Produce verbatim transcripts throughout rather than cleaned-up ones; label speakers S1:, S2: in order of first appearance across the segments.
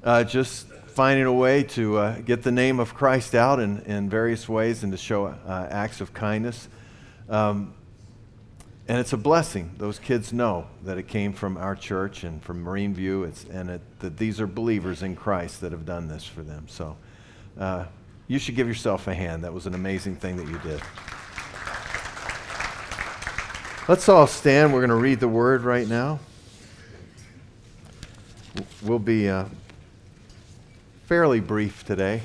S1: uh, just finding a way to uh, get the name of Christ out in, in various ways and to show uh, acts of kindness. Um, and it's a blessing. Those kids know that it came from our church and from Marine View, it's, and it, that these are believers in Christ that have done this for them. So uh, you should give yourself a hand. That was an amazing thing that you did. Let's all stand. We're going to read the word right now. We'll be uh, fairly brief today.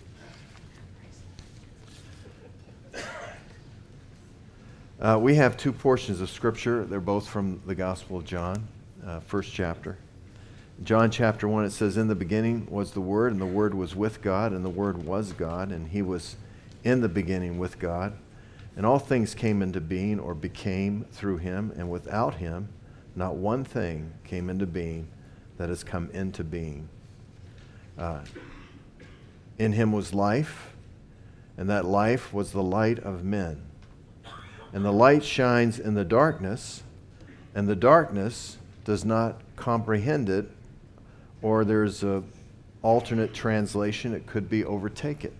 S1: Uh, we have two portions of Scripture. They're both from the Gospel of John, uh, first chapter. John chapter one, it says, "In the beginning was the Word, and the Word was with God, and the Word was God, and He was in the beginning with God. And all things came into being or became through Him, and without Him not one thing came into being that has come into being. Uh, in Him was life, and that life was the light of men. And the light shines in the darkness, and the darkness does not comprehend it," or there's an alternate translation, it could be "overtake it."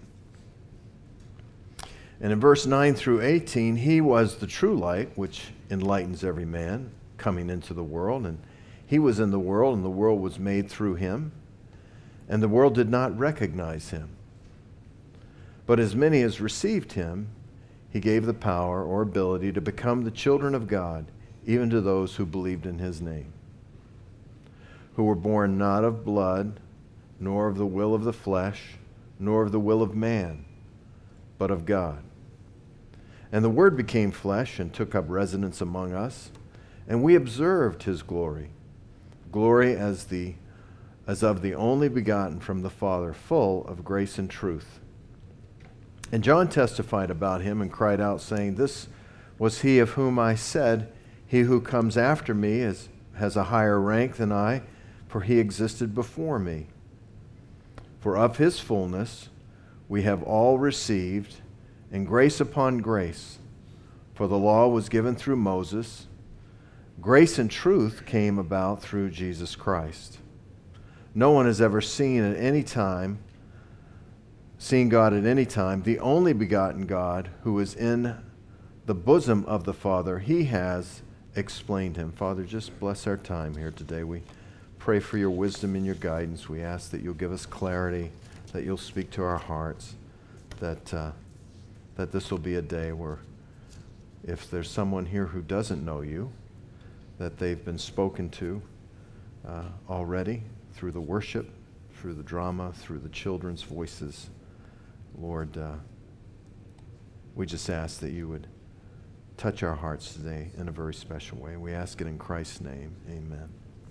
S1: And in verse nine through eighteen, He was the true light, which enlightens every man coming into the world. And He was in the world, and the world was made through Him. And the world did not recognize Him. But as many as received Him, He gave the power or ability to become the children of God, even to those who believed in His name, who were born not of blood, nor of the will of the flesh, nor of the will of man, but of God. And the Word became flesh and took up residence among us, and we observed His glory, glory as the as of the only begotten from the Father, full of grace and truth. And John testified about Him and cried out, saying, "This was He of whom I said, He who comes after me is, has a higher rank than I, for He existed before me. For of His fullness we have all received, and grace upon grace. For the law was given through Moses. Grace and truth came about through Jesus Christ. No one has ever seen at any time, seen God at any time. The only begotten God who is in the bosom of the Father, He has explained Him." Father, just bless our time here today. We pray for your wisdom and your guidance. We ask that you'll give us clarity, that you'll speak to our hearts, that uh, that this will be a day where if there's someone here who doesn't know you, that they've been spoken to uh, already through the worship, through the drama, through the children's voices. Lord, uh, we just ask that you would touch our hearts today in a very special way. We ask it in Christ's name. Amen.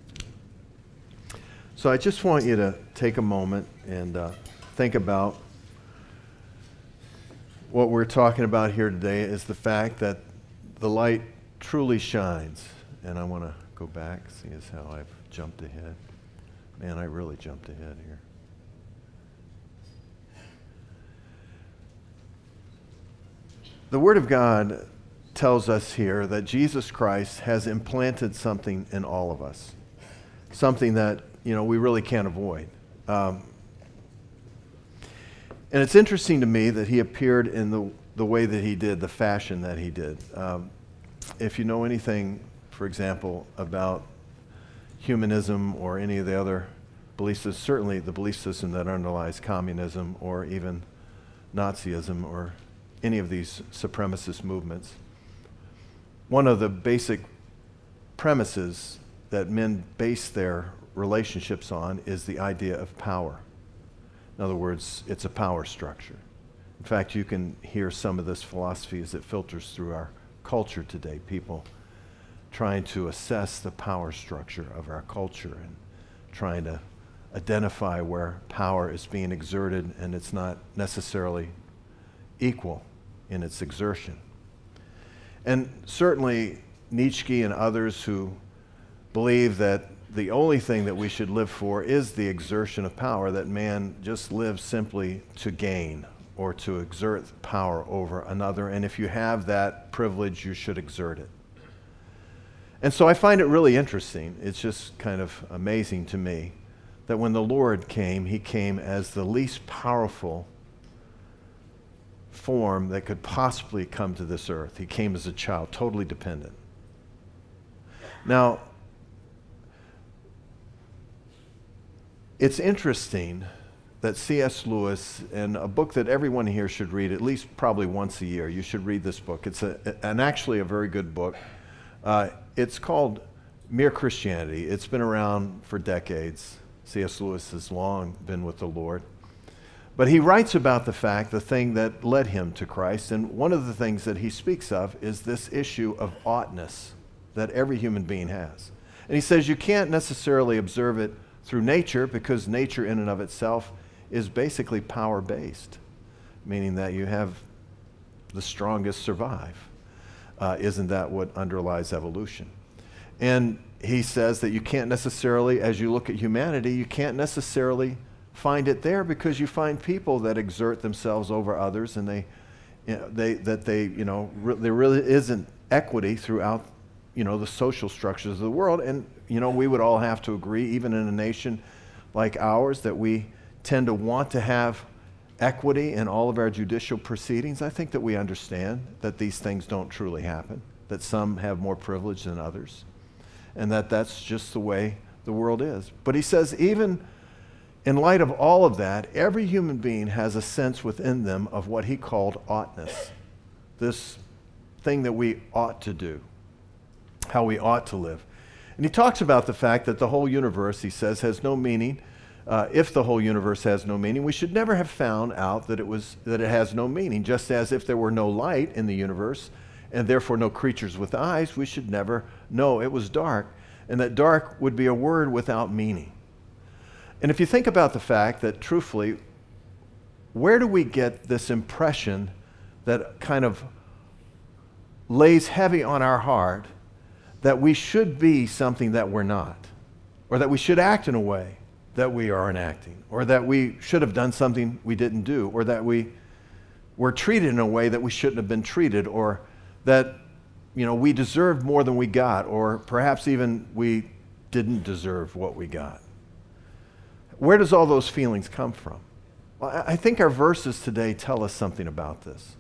S1: So I just want you to take a moment and uh, think about what we're talking about here today is the fact that the light truly shines. And I want to go back, see as how I've jumped ahead. Man, I really jumped ahead here. The Word of God tells us here that Jesus Christ has implanted something in all of us, something that, you know, we really can't avoid. Um, and it's interesting to me that He appeared in the, the way that He did, the fashion that He did. Um, if you know anything, for example, about humanism or any of the other belief systems, certainly the belief system that underlies communism or even Nazism or any of these supremacist movements, one of the basic premises that men base their relationships on is the idea of power. In other words, it's a power structure. In fact, you can hear some of this philosophy as it filters through our culture today. People trying to assess the power structure of our culture and trying to identify where power is being exerted and it's not necessarily equal in its exertion. And certainly Nietzsche and others who believe that the only thing that we should live for is the exertion of power, that man just lives simply to gain or to exert power over another, and if you have that privilege, you should exert it. And so I find it really interesting. It's just kind of amazing to me that when the Lord came, he came as the least powerful form that could possibly come to this earth. He came as a child, totally dependent. Now, it's interesting that C S Lewis, and a book that everyone here should read at least probably once a year, you should read this book. It's a, an actually a very good book. Uh, it's called Mere Christianity. It's been around for decades. C S Lewis has long been with the Lord. But he writes about the fact, the thing that led him to Christ, and one of the things that he speaks of is this issue of oughtness that every human being has. And he says you can't necessarily observe it through nature, because nature in and of itself is basically power-based, meaning that you have the strongest survive. Uh, isn't that what underlies evolution? And he says that you can't necessarily, as you look at humanity, you can't necessarily find it there, because you find people that exert themselves over others, and they, you know, they that they, you know, re- there really isn't equity throughout, you know, the social structures of the world. And you know, we would all have to agree, even in a nation like ours, that we tend to want to have equity in all of our judicial proceedings. I think that we understand that these things don't truly happen, that some have more privilege than others, and that that's just the way the world is. But he says, even in light of all of that, every human being has a sense within them of what he called oughtness, this thing that we ought to do, how we ought to live. And he talks about the fact that the whole universe, he says, has no meaning. Uh, if the whole universe has no meaning, we should never have found out that it was that it has no meaning. Just as if there were no light in the universe, and therefore no creatures with eyes, we should never know it was dark, and that dark would be a word without meaning. And if you think about the fact that, truthfully, where do we get this impression that kind of lays heavy on our heart that we should be something that we're not, or that we should act in a way that we aren't acting, or that we should have done something we didn't do, or that we were treated in a way that we shouldn't have been treated, or that, you know, we deserved more than we got, or perhaps even we didn't deserve what we got? Where does all those feelings come from? Well, I think our verses today tell us something about this.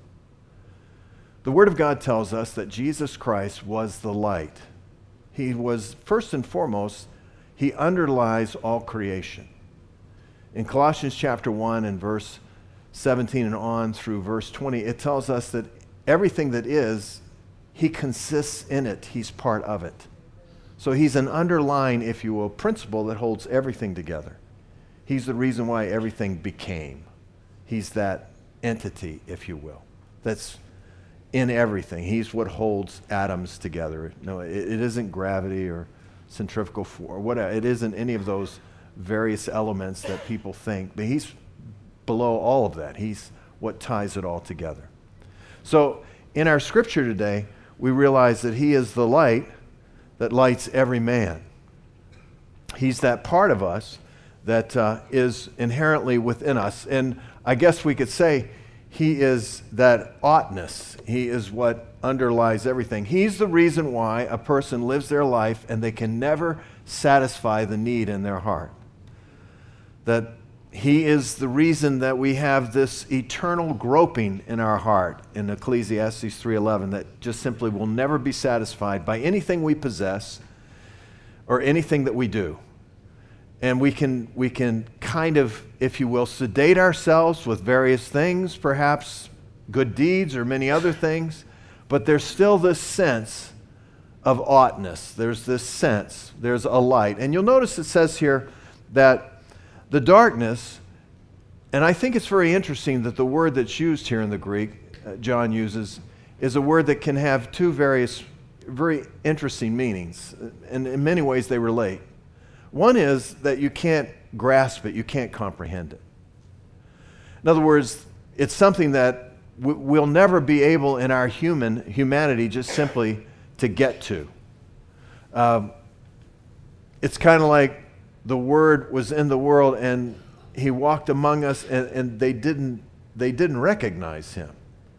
S1: The Word of God tells us that Jesus Christ was the light. He was, first and foremost, he underlies all creation. In Colossians chapter one and verse seventeen and on through verse twenty, it tells us that everything that is, he consists in it. He's part of it. So he's an underlying, if you will, principle that holds everything together. He's the reason why everything became. He's that entity, if you will, that's in everything. He's what holds atoms together. No, it, it isn't gravity or centrifugal force or whatever. It isn't any of those various elements that people think. But he's below all of that. He's what ties it all together. So in our scripture today, we realize that he is the light that lights every man. He's that part of us that uh, is inherently within us. And I guess we could say he is that oughtness. He is what underlies everything. He's the reason why a person lives their life and they can never satisfy the need in their heart. That he is the reason that we have this eternal groping in our heart in Ecclesiastes three eleven that just simply will never be satisfied by anything we possess or anything that we do. And we can, we can kind of, if you will, sedate ourselves with various things, perhaps good deeds or many other things, but there's still this sense of oughtness. There's this sense, there's a light. And you'll notice it says here that the darkness, and I think it's very interesting that the word that's used here in the Greek, uh, John uses, is a word that can have two various, very interesting meanings. And in many ways they relate. One is that you can't grasp it, you can't comprehend it. In other words, it's something that w- we'll never be able in our human humanity just simply to get to. Um, it's kind of like the Word was in the world and he walked among us, and, and they didn't they didn't recognize him.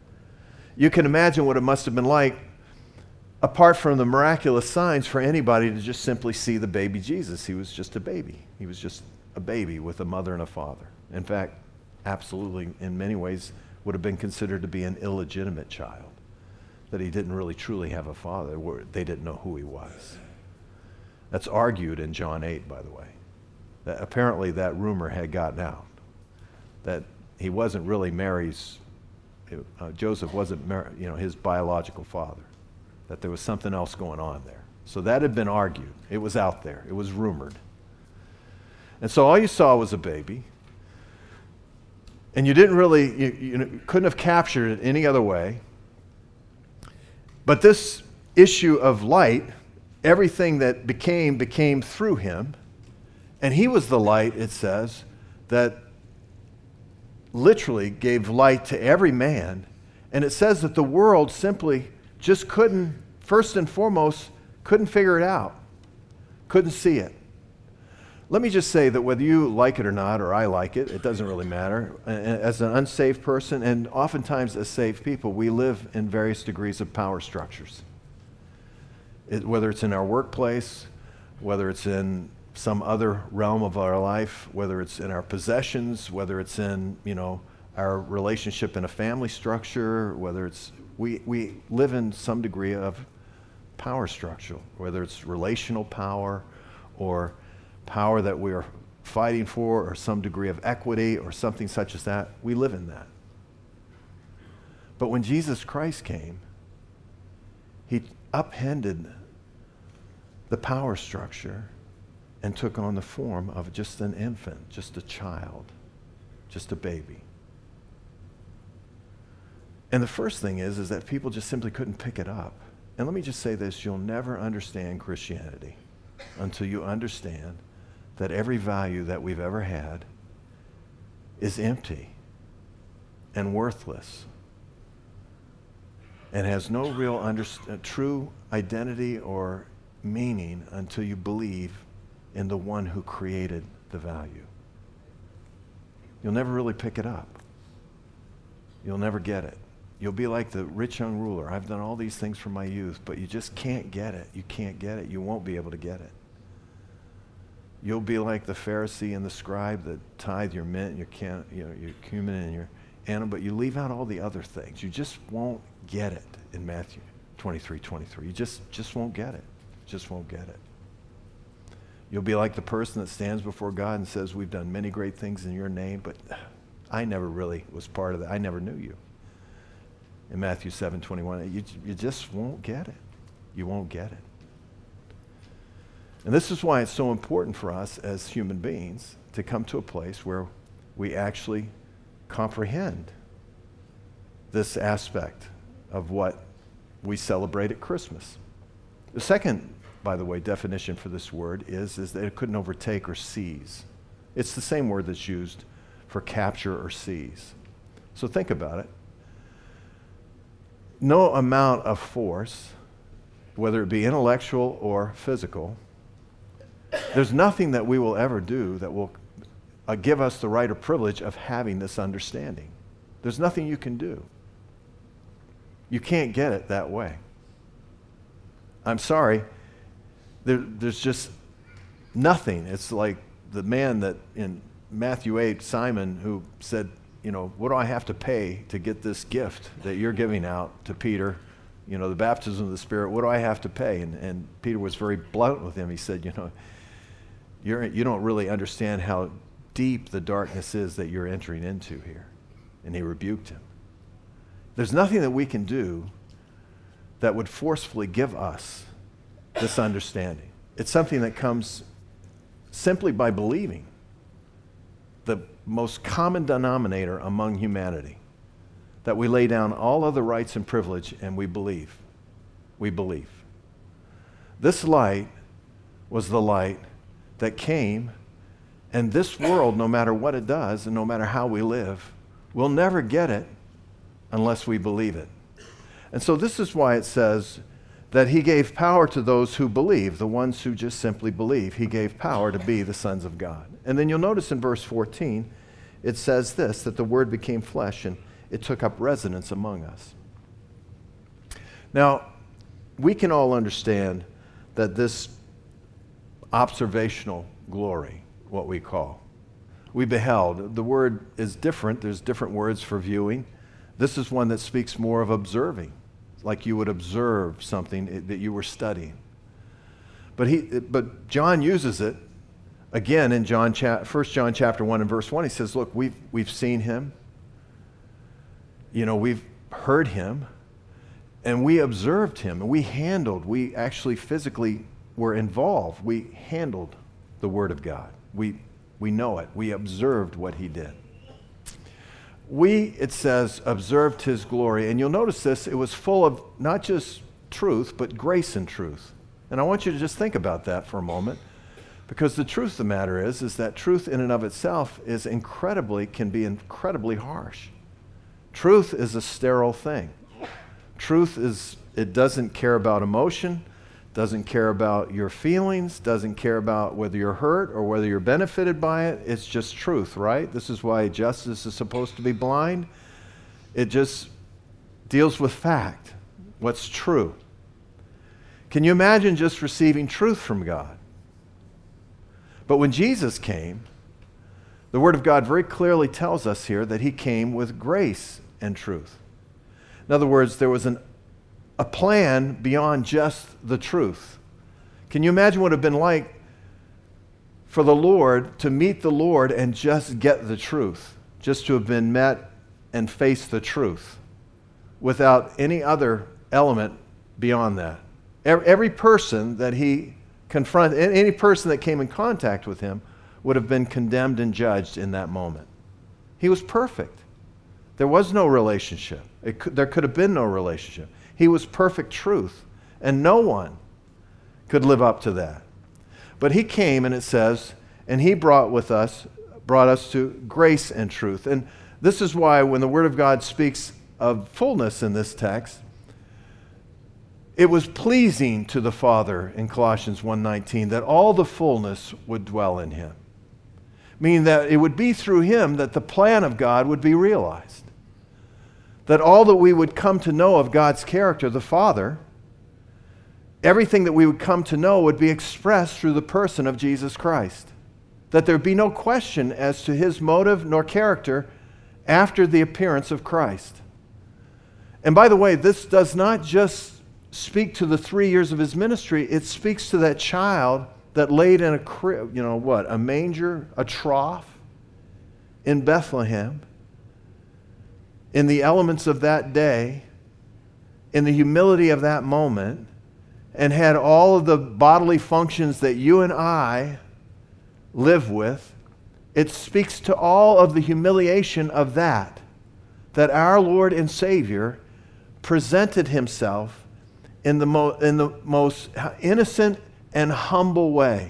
S1: You can imagine what it must have been like, apart from the miraculous signs, for anybody to just simply see the baby Jesus. He was just a baby. He was just a baby with a mother and a father. In fact, absolutely, in many ways, would have been considered to be an illegitimate child, that he didn't really truly have a father. They didn't know who he was. That's argued in John eight, by the way. That apparently that rumor had gotten out, that he wasn't really Mary's, uh, Joseph wasn't Mary, you know, his biological father, that there was something else going on there. So that had been argued. It was out there. It was rumored. And so all you saw was a baby. And you didn't really, you, you couldn't have captured it any other way. But this issue of light, everything that became, became through him. And he was the light, it says, that literally gave light to every man. And it says that the world simply just couldn't, first and foremost, couldn't figure it out, couldn't see it. Let me just say that whether you like it or not, or I like it, it doesn't really matter. As an unsaved person, and oftentimes as saved people, we live in various degrees of power structures. It, whether it's in our workplace, whether it's in some other realm of our life, whether it's in our possessions, whether it's in, you know, our relationship in a family structure, whether it's, we, we live in some degree of power structure, whether it's relational power or power that we are fighting for, or some degree of equity or something such as that. We live in that. But when Jesus Christ came, he upended the power structure and took on the form of just an infant, just a child, just a baby. And the first thing is, is that people just simply couldn't pick it up. And let me just say this, you'll never understand Christianity until you understand that every value that we've ever had is empty and worthless and has no real under, uh, true identity or meaning until you believe in the one who created the value. You'll never really pick it up. You'll never get it. You'll be like the rich young ruler. I've done all these things from my youth, but you just can't get it. You can't get it. You won't be able to get it. You'll be like the Pharisee and the scribe that tithe your mint, your, can, you know, your cumin, and your animal, but you leave out all the other things. You just won't get it in Matthew twenty-three twenty-three. You just, just won't get it. Just won't get it. You'll be like the person that stands before God and says, we've done many great things in your name, but I never really was part of that. I never knew you. In Matthew seven twenty-one, you, you just won't get it. You won't get it. And this is why it's so important for us as human beings to come to a place where we actually comprehend this aspect of what we celebrate at Christmas. The second, by the way, definition for this word is, is that it couldn't overtake or seize. It's the same word that's used for capture or seize. So think about it. No amount of force, whether it be intellectual or physical, there's nothing that we will ever do that will uh, give us the right or privilege of having this understanding. There's nothing you can do. You can't get it that way. I'm sorry. There, there's just nothing. It's like the man that in Matthew eight, Simon, who said, you know, what do I have to pay to get this gift that you're giving out to Peter? You know, the baptism of the Spirit, what do I have to pay? And, and Peter was very blunt with him. He said, you know, you're, you don't really understand how deep the darkness is that you're entering into here. And he rebuked him. There's nothing that we can do that would forcefully give us this understanding. It's something that comes simply by believing. The most common denominator among humanity, that we lay down all other rights and privilege and we believe. We believe. This light was the light that came, and this world, no matter what it does and no matter how we live, we'll never get it unless we believe it. And so this is why it says that he gave power to those who believe, the ones who just simply believe. He gave power to be the sons of God. And then you'll notice in verse fourteen, it says this, that the Word became flesh and it took up residence among us. Now, we can all understand that this observational glory, what we call, We beheld. The word is different. There's different words for viewing. This is one that speaks more of observing, like you would observe something that you were studying. But he, but John uses it again in John, First John chapter one and verse one. He says, "Look, we've we've seen him. You know, we've heard him, and we observed him, and we handled. We actually physically were involved. We handled the Word of God. We we know it. We observed what he did." We, it says, observed his glory. And you'll notice this, it was full of not just truth, but grace and truth. And I want you to just think about that for a moment, because the truth of the matter is, is that truth in and of itself is incredibly, can be incredibly harsh. Truth is a sterile thing. Truth is, it doesn't care about emotion, doesn't care about your feelings, doesn't care about whether you're hurt or whether you're benefited by it. It's just truth, right? This is why justice is supposed to be blind. It just deals with fact, what's true. Can you imagine just receiving truth from God? But when Jesus came, the Word of God very clearly tells us here that he came with grace and truth. In other words, there was an a plan beyond just the truth. Can you imagine what it would have been like for the Lord to meet the Lord and just get the truth, just to have been met and face the truth without any other element beyond that? Every person that he confronted, any person that came in contact with him would have been condemned and judged in that moment. He was perfect. There was no relationship. It could, there could have been no relationship. He was perfect truth, and no one could live up to that. But he came, and it says, and he brought with us, brought us to grace and truth. And this is why when the Word of God speaks of fullness in this text, it was pleasing to the Father in Colossians one nineteen that all the fullness would dwell in him. Meaning that it would be through him that the plan of God would be realized. That all that we would come to know of God's character, the Father, everything that we would come to know would be expressed through the person of Jesus Christ. That there would be no question as to his motive nor character after the appearance of Christ. And by the way, this does not just speak to the three years of his ministry, it speaks to that child that laid in a crib, you know what, a manger, a trough in Bethlehem, in the elements of that day, in the humility of that moment, and had all of the bodily functions that you and I live with. It speaks to all of the humiliation of that, that our Lord and Savior presented himself in the, mo- in the most innocent and humble way.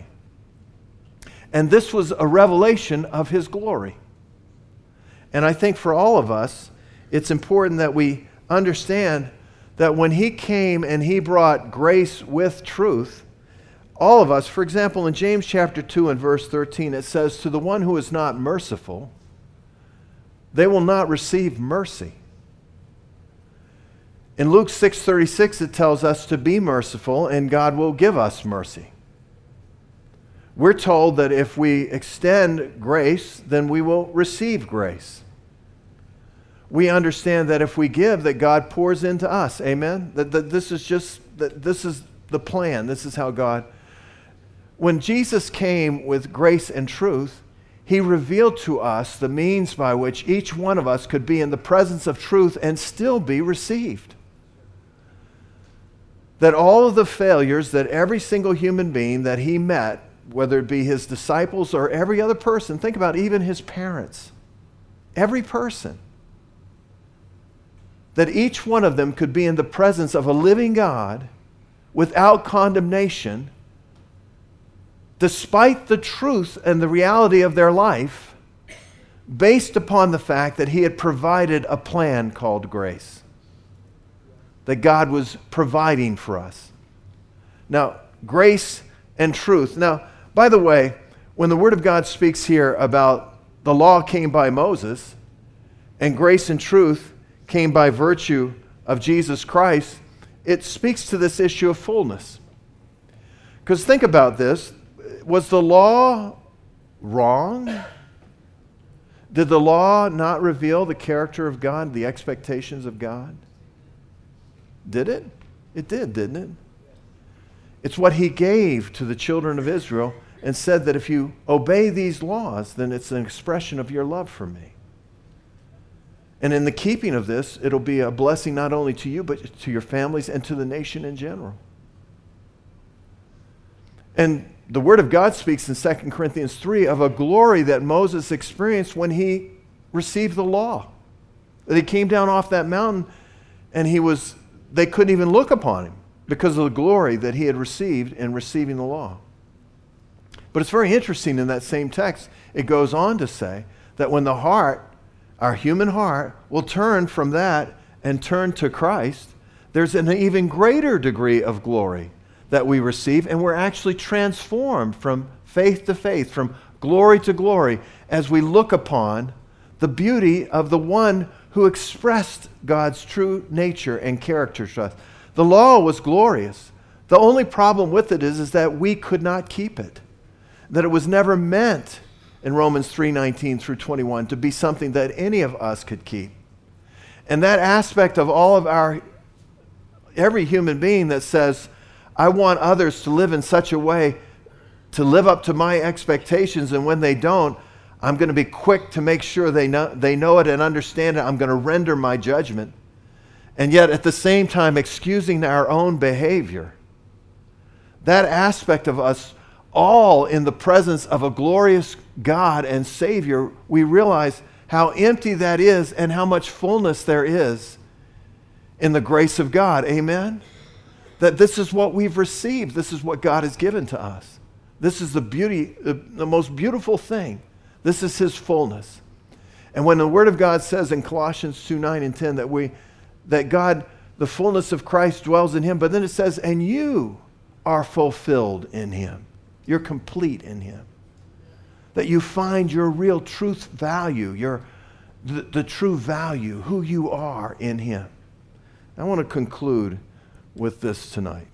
S1: And this was a revelation of his glory. And I think for all of us, it's important that we understand that when he came and he brought grace with truth, all of us, for example, in James chapter two and verse thirteen, it says, "To the one who is not merciful, they will not receive mercy." In Luke six thirty-six, it tells us to be merciful and God will give us mercy. We're told that if we extend grace, then we will receive grace. We understand that if we give, that God pours into us. Amen? That, that this is just, that this is the plan. This is how God... When Jesus came with grace and truth, he revealed to us the means by which each one of us could be in the presence of truth and still be received. That all of the failures that every single human being that he met, whether it be his disciples or every other person, think about even his parents, every person, that each one of them could be in the presence of a living God without condemnation, despite the truth and the reality of their life, based upon the fact that he had provided a plan called grace, that God was providing for us. Now, grace and truth. Now, by the way, when the Word of God speaks here about the law came by Moses and grace and truth came by virtue of Jesus Christ, it speaks to this issue of fullness. Because think about this. Was the law wrong? Did the law not reveal the character of God, the expectations of God? Did it? It did, didn't it? It's what he gave to the children of Israel and said that if you obey these laws, then it's an expression of your love for me. And in the keeping of this, it'll be a blessing not only to you, but to your families and to the nation in general. And the Word of God speaks in Second Corinthians three of a glory that Moses experienced when he received the law. That he came down off that mountain and he was, they couldn't even look upon him because of the glory that he had received in receiving the law. But it's very interesting in that same text, it goes on to say that when the heart, our human heart, will turn from that and turn to Christ, there's an even greater degree of glory that we receive, and we're actually transformed from faith to faith, from glory to glory, as we look upon the beauty of the one who expressed God's true nature and character to us. The law was glorious. The only problem with it is, is that we could not keep it. That it was never meant in Romans three nineteen through twenty-one to be something that any of us could keep. And that aspect of all of our, every human being that says, I want others to live in such a way to live up to my expectations, and when they don't, I'm going to be quick to make sure they know, they know it and understand it. I'm going to render my judgment. And yet at the same time excusing our own behavior. That aspect of us, all in the presence of a glorious God and Savior, we realize how empty that is and how much fullness there is in the grace of God. Amen? That this is what we've received. This is what God has given to us. This is the beauty, the, the most beautiful thing. This is His fullness. And when the Word of God says in Colossians two, nine and ten that we, that God, the fullness of Christ dwells in Him, but then it says, and you are fulfilled in Him. You're complete in Him. That you find your real truth value, your, the, the true value, who you are in Him. I want to conclude with this tonight,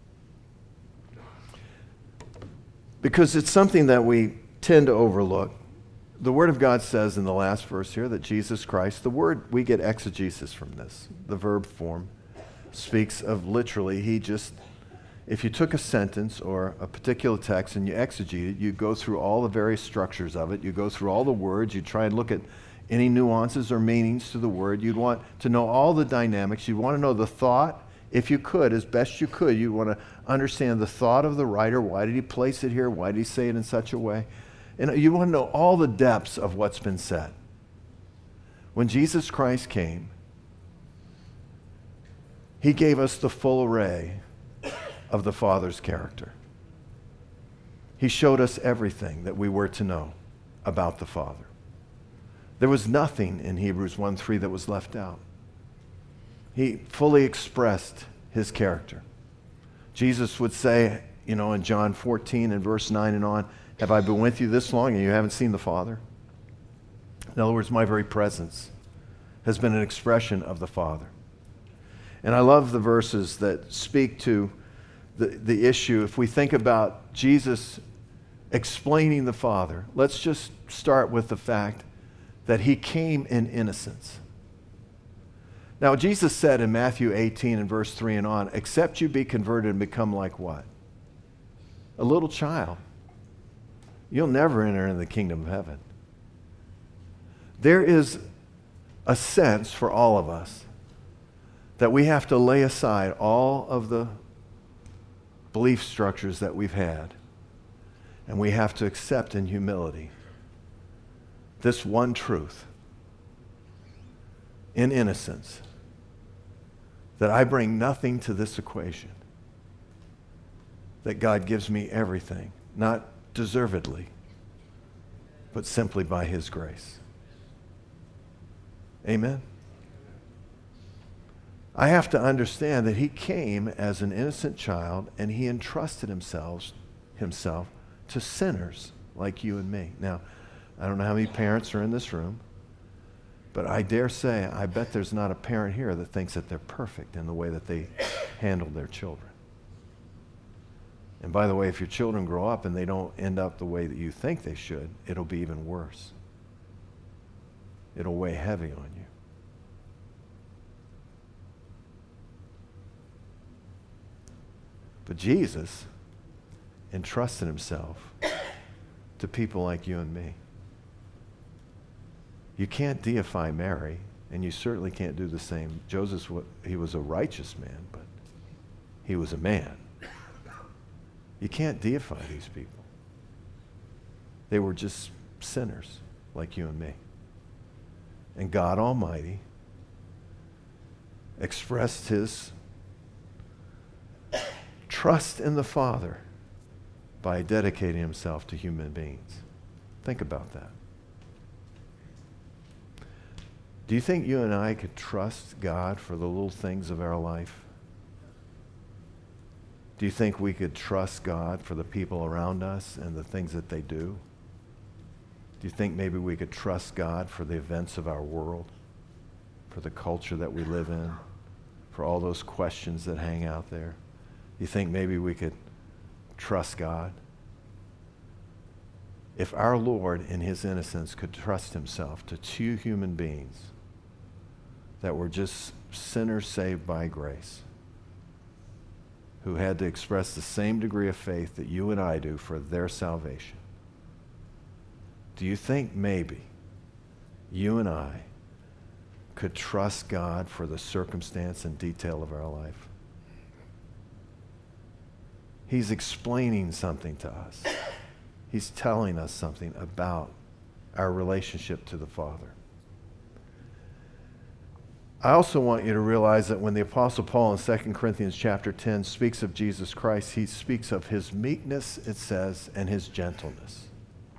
S1: because it's something that we tend to overlook. The Word of God says in the last verse here that Jesus Christ, the word, we get exegesis from this. The verb form speaks of literally, He just, if you took a sentence or a particular text and you exegete it, you go through all the various structures of it, you go through all the words, you try and look at any nuances or meanings to the word, you'd want to know all the dynamics, you'd want to know the thought. If you could, as best you could, you want to understand the thought of the writer. Why did he place it here? Why did he say it in such a way? And you want to know all the depths of what's been said. When Jesus Christ came, He gave us the full array of the Father's character. He showed us everything that we were to know about the Father. There was nothing in Hebrews one three that was left out. He fully expressed His character. Jesus would say, you know, in John fourteen and verse nine and on, have I been with you this long and you haven't seen the Father? In other words, my very presence has been an expression of the Father. And I love the verses that speak to the, the issue. If we think about Jesus explaining the Father, let's just start with the fact that He came in innocence. Now, Jesus said in Matthew eighteen and verse three and on, except you be converted and become like what? A little child. You'll never enter into the kingdom of heaven. There is a sense for all of us that we have to lay aside all of the belief structures that we've had, and we have to accept in humility this one truth in innocence, that I bring nothing to this equation, that God gives me everything, not deservedly, but simply by His grace. Amen? I have to understand that He came as an innocent child and He entrusted himself, himself to sinners like you and me. Now, I don't know how many parents are in this room, but I dare say, I bet there's not a parent here that thinks that they're perfect in the way that they handle their children. And by the way, if your children grow up and they don't end up the way that you think they should, it'll be even worse. it'll weigh heavy on you. But Jesus entrusted himself to people like you and me. You can't deify Mary, and you certainly can't do the same. Joseph, he was a righteous man, but he was a man. You can't deify these people. They were just sinners like you and me. And God Almighty expressed his trust in the Father by dedicating himself to human beings. Think about that. Do you think you and I could trust God for the little things of our life? Do you think we could trust God for the people around us and the things that they do? Do you think maybe we could trust God for the events of our world, for the culture that we live in, for all those questions that hang out there? Do you think maybe we could trust God? If our Lord in his innocence could trust himself to two human beings that were just sinners saved by grace, who had to express the same degree of faith that you and I do for their salvation, do you think maybe you and I could trust God for the circumstance and detail of our life? He's explaining something to us. He's telling us something about our relationship to the Father. I also want you to realize that when the Apostle Paul in Second Corinthians chapter ten speaks of Jesus Christ, he speaks of his meekness, it says, and his gentleness.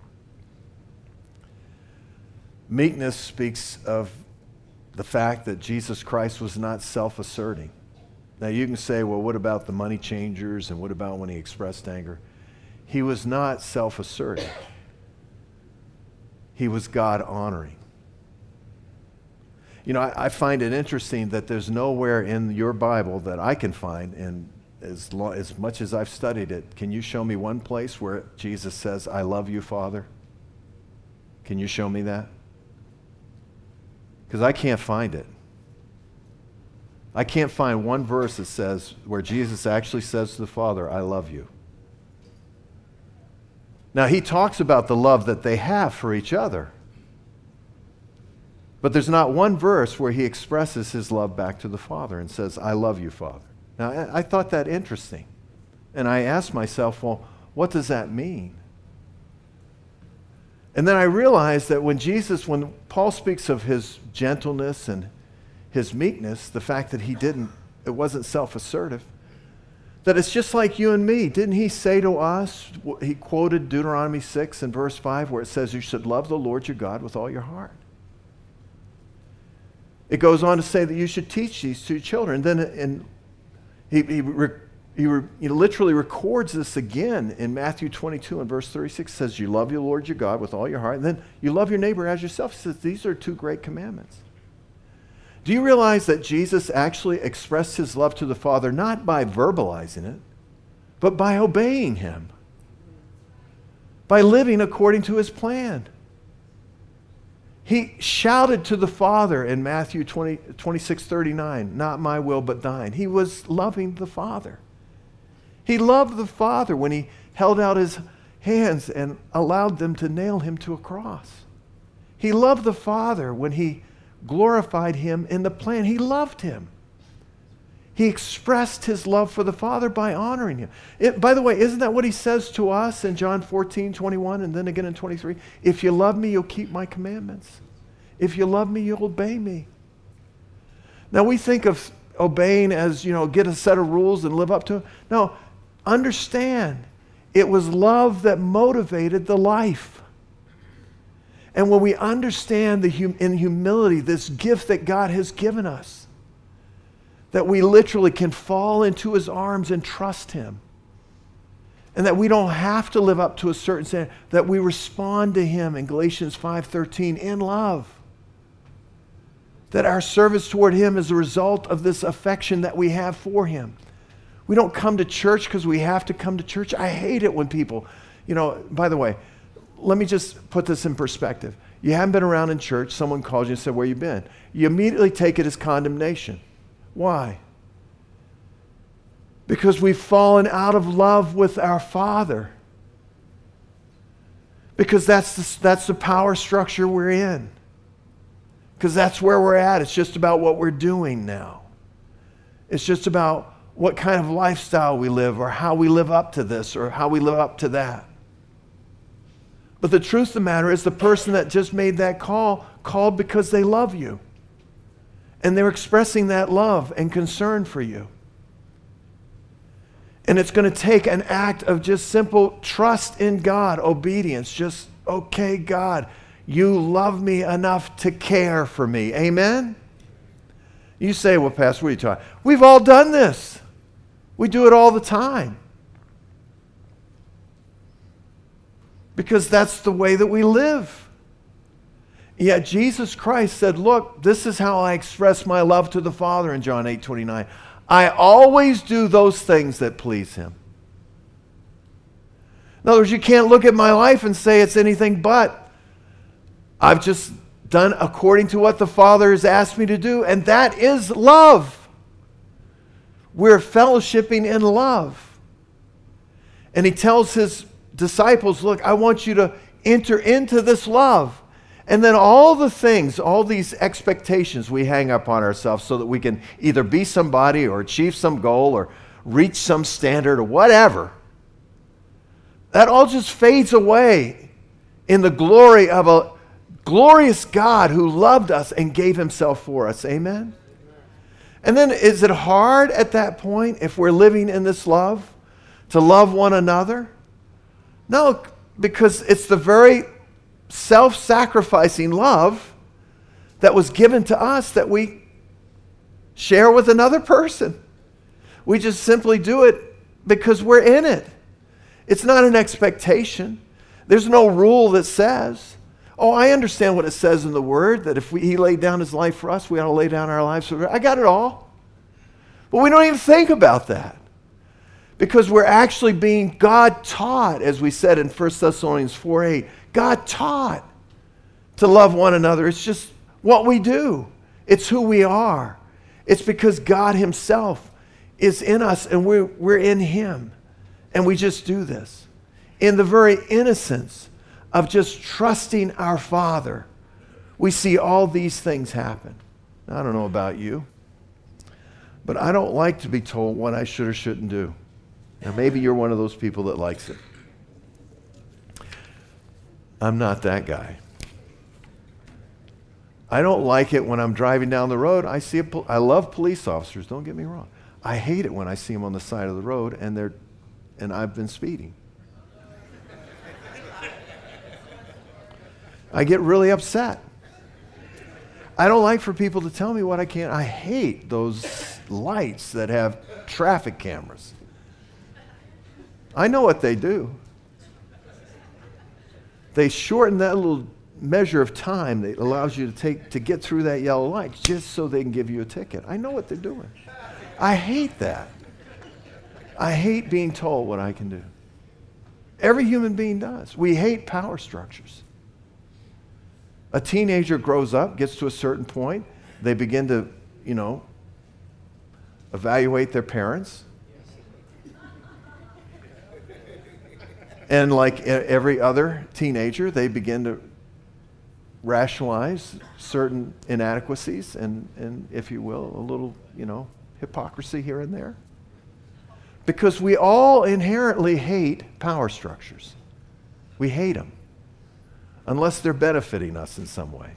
S1: Meekness speaks of the fact that Jesus Christ was not self-asserting. Now you can say, well, what about the money changers and what about when he expressed anger? He was not self-asserting. He was God-honoring. You know, I, I find it interesting that there's nowhere in your Bible that I can find, and as, lo- as much as I've studied it, can you show me one place where Jesus says, I love you, Father? Can you show me that? Because I can't find it. I can't find one verse that says, where Jesus actually says to the Father, I love you. Now, he talks about the love that they have for each other. But there's not one verse where he expresses his love back to the Father and says, I love you, Father. Now, I, I thought that interesting. And I asked myself, well, what does that mean? And then I realized that when Jesus, when Paul speaks of his gentleness and his meekness, the fact that he didn't, it wasn't self-assertive, that it's just like you and me. Didn't he say to us, he quoted Deuteronomy six and verse five, where it says you should love the Lord your God with all your heart. It goes on to say that you should teach these to your children. Then in, he, he, he, he literally records this again in Matthew twenty-two and verse thirty-six. It says you love your Lord your God with all your heart. And then you love your neighbor as yourself. He says these are two great commandments. Do you realize that Jesus actually expressed his love to the Father not by verbalizing it, but by obeying him, by living according to his plan? He shouted to the Father in Matthew twenty, twenty-six thirty-nine, not my will but thine. He was loving the Father. He loved the Father when he held out his hands and allowed them to nail him to a cross. He loved the Father when he glorified him in the plan. He loved him. He expressed his love for the Father by honoring him. It, by the way, isn't that what he says to us in John fourteen twenty-one and then again in twenty-three? If you love me, you'll keep my commandments. If you love me, you'll obey me. Now we think of obeying as, you know, get a set of rules and live up to them. No, understand, it was love that motivated the life. And when we understand the hum- in humility, this gift that God has given us, that we literally can fall into his arms and trust him. And that we don't have to live up to a certain standard, that we respond to him in Galatians five thirteen in love. That our service toward him is a result of this affection that we have for him. We don't come to church because we have to come to church. I hate it when people, you know, by the way, let me just put this in perspective. You haven't been around in church. Someone calls you and said, where you been? You immediately take it as condemnation. Why? Because we've fallen out of love with our Father. Because that's the, that's the power structure we're in. Because that's where we're at. It's just about what we're doing now. It's just about what kind of lifestyle we live, or how we live up to this, or how we live up to that. But the truth of the matter is, the person that just made that call called because they love you. And they're expressing that love and concern for you. And it's going to take an act of just simple trust in God, obedience. Just, okay, God, you love me enough to care for me. Amen? You say, well, Pastor, what are you talking? We've all done this. We do it all the time. Because that's the way that we live. Yet Jesus Christ said, look, this is how I express my love to the Father in John eight twenty-nine. I always do those things that please Him. In other words, you can't look at my life and say it's anything but. I've just done according to what the Father has asked me to do, and that is love. We're fellowshipping in love. And He tells His disciples, look, I want you to enter into this love. And then all the things, all these expectations we hang up on ourselves so that we can either be somebody or achieve some goal or reach some standard or whatever, that all just fades away in the glory of a glorious God who loved us and gave Himself for us. Amen? And then is it hard at that point, if we're living in this love, to love one another? No, because it's the very self-sacrificing love that was given to us that we share with another person. We just simply do it because we're in it. It's not an expectation. There's no rule that says, oh, I understand what it says in the Word, that if we, He laid down His life for us, we ought to lay down our lives for Him. I got it all. But we don't even think about that. Because we're actually being God taught, as we said in First Thessalonians four eight. God taught to love one another. It's just what we do. It's who we are. It's because God Himself is in us and we're, we're in Him. And we just do this. In the very innocence of just trusting our Father, we see all these things happen. I don't know about you, but I don't like to be told what I should or shouldn't do. Now, maybe you're one of those people that likes it. I'm not that guy. I don't like it when I'm driving down the road. I see a pol- I love police officers, don't get me wrong. I hate it when I see them on the side of the road and they're and I've been speeding. I get really upset. I don't like for people to tell me what I can't. I hate those lights that have traffic cameras. I know what they do. They shorten that little measure of time that allows you to take to get through that yellow light just so they can give you a ticket. I know what they're doing. I hate that. I hate being told what I can do. Every human being does. We hate power structures. A teenager grows up, gets to a certain point, they begin to, you know, evaluate their parents. And like every other teenager, they begin to rationalize certain inadequacies and, and, if you will, a little, you know, hypocrisy here and there. Because we all inherently hate power structures. We hate them. Unless they're benefiting us in some way.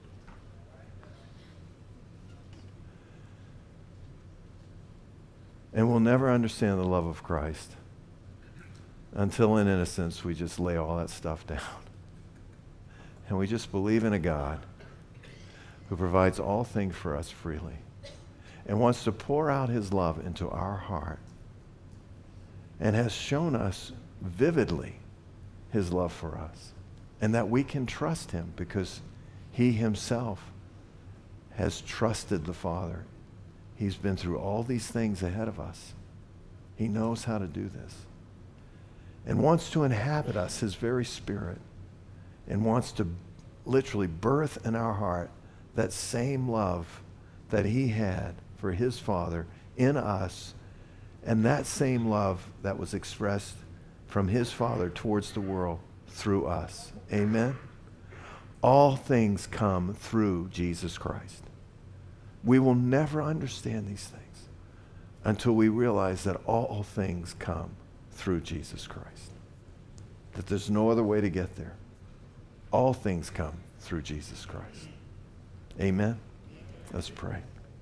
S1: And we'll never understand the love of Christ until in innocence we just lay all that stuff down. And we just believe in a God who provides all things for us freely and wants to pour out His love into our heart and has shown us vividly His love for us. And that we can trust Him because He Himself has trusted the Father. He's been through all these things ahead of us. He knows how to do this. And wants to inhabit us, His very Spirit, and wants to literally birth in our heart that same love that he had for his Father in us, and that same love that was expressed from his Father towards the world through us. Amen? All things come through Jesus Christ. We will never understand these things until we realize that all things come through Jesus Christ. That there's no other way to get there. All things come through Jesus Christ. Amen? Let's pray.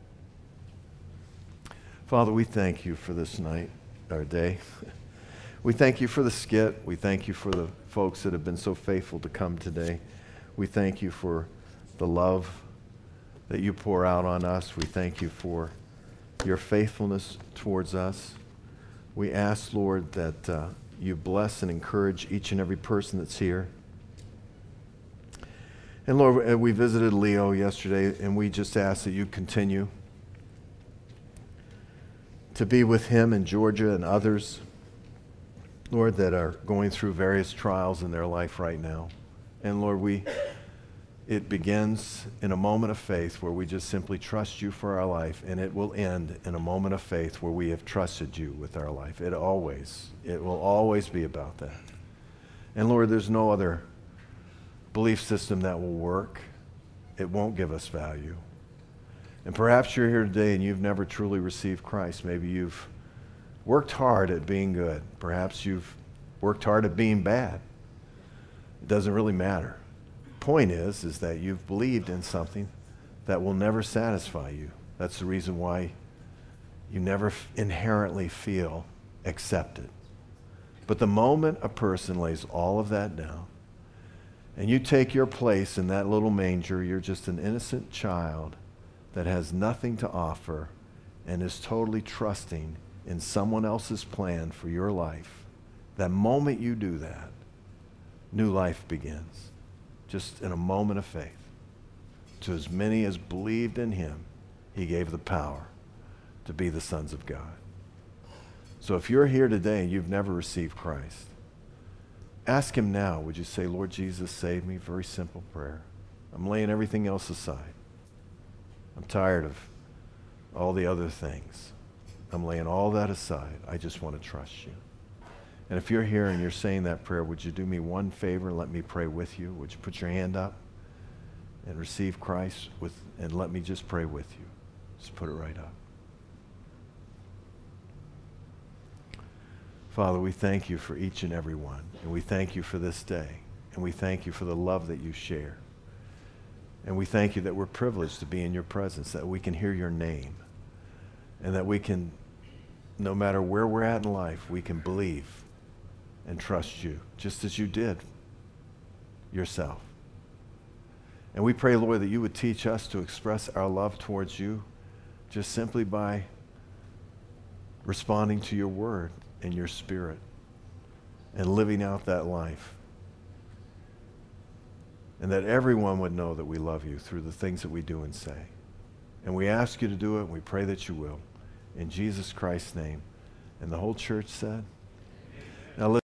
S1: Father, we thank you for this night, our day. We thank you for the skit. We thank you for the folks that have been so faithful to come today. We thank you for the love that you pour out on us. We thank you for your faithfulness towards us. We ask, Lord, that uh, you bless and encourage each and every person that's here. And Lord, we visited Leo yesterday, and we just ask that you continue to be with him in Georgia and others, Lord, that are going through various trials in their life right now. And Lord, we it begins in a moment of faith where we just simply trust you for our life, and it will end in a moment of faith where we have trusted you with our life. It always, it will always be about that. And Lord, there's no other belief system that will work. It won't give us value. And perhaps you're here today and you've never truly received Christ. Maybe you've worked hard at being good. Perhaps you've worked hard at being bad. It doesn't really matter. Point is, is that you've believed in something that will never satisfy you. That's the reason why you never f- inherently feel accepted. But the moment a person lays all of that down and you take your place in that little manger, you're just an innocent child that has nothing to offer and is totally trusting in someone else's plan for your life. That moment you do that, new life begins. Just in a moment of faith. To as many as believed in him, he gave the power to be the sons of God. So if you're here today and you've never received Christ, ask him now. Would you say, Lord Jesus, save me? Very simple prayer. I'm laying everything else aside. I'm tired of all the other things. I'm laying all that aside. I just want to trust you. And if you're here and you're saying that prayer, would you do me one favor and let me pray with you? Would you put your hand up and receive Christ with, and let me just pray with you? Just put it right up. Father, we thank you for each and every one, and we thank you for this day, and we thank you for the love that you share. And we thank you that we're privileged to be in your presence, that we can hear your name, and that we can, no matter where we're at in life, we can believe and trust you, just as you did yourself. And we pray, Lord, that you would teach us to express our love towards you just simply by responding to your word and your spirit and living out that life. And that everyone would know that we love you through the things that we do and say. And we ask you to do it, and we pray that you will. In Jesus Christ's name. And the whole church said? Now listen.